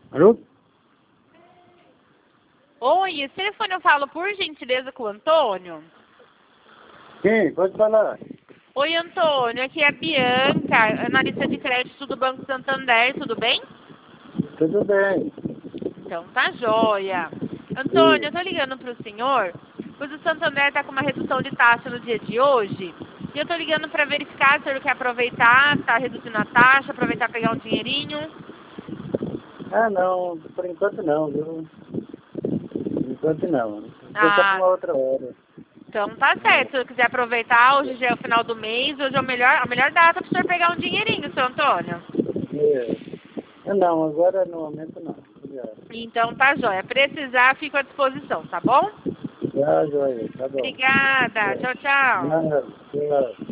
Alô? Oi, esse telefone eu falo por gentileza com o Antônio? Quem? Pode falar. Oi, Antônio, aqui é a Bianca, analista de crédito do Banco Santander, tudo bem? Tudo bem. Então tá joia. Antônio, eu tô ligando pro senhor, pois o Santander tá com uma redução de taxa no dia de hoje, e eu tô ligando para verificar se o senhor quer aproveitar, tá reduzindo a taxa, aproveitar e pegar um dinheirinho. Ah, não. Por enquanto não, viu? Por enquanto não. Deixa pra Ah, uma outra hora. então tá certo. Se eu quiser aproveitar, hoje já é o final do mês, hoje é a melhor data pro senhor pegar um dinheirinho, seu Antônio. Não, agora no momento não. Obrigado. Então tá joia. Precisar, fico à disposição, tá bom? Já, joia. Tá bom. Obrigada. Tchau, tchau. Nada. Tchau.